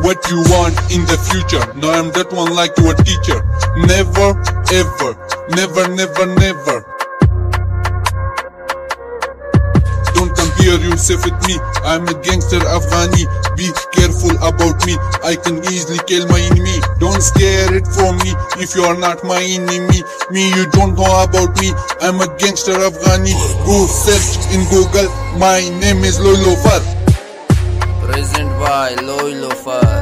what you want in the future. No, I'm that one like your teacher. Never, ever, never, never, never. Don't compare yourself with me. I'm a gangster Afghani. Be careful about me. I can easily kill my enemy. Don't scare it from me if you are not my enemy. Me, you don't know about me. I'm a gangster Afghani. Go search in Google. My name is Loilofar. Present by Loilofar.